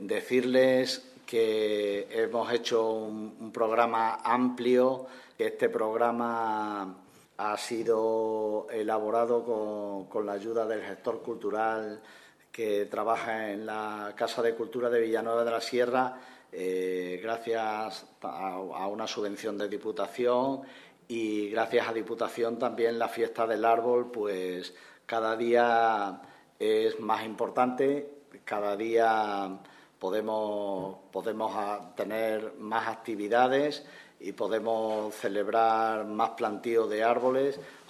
Decirles que hemos hecho un programa amplio, que este programa ha sido elaborado con la ayuda del gestor cultural que trabaja en la Casa de Cultura de Villanueva de la Sierra, gracias a una subvención de Diputación, y gracias a Diputación también la fiesta del árbol pues cada día es más importante, cada día podemos tener más actividades y podemos celebrar más plantío de árboles.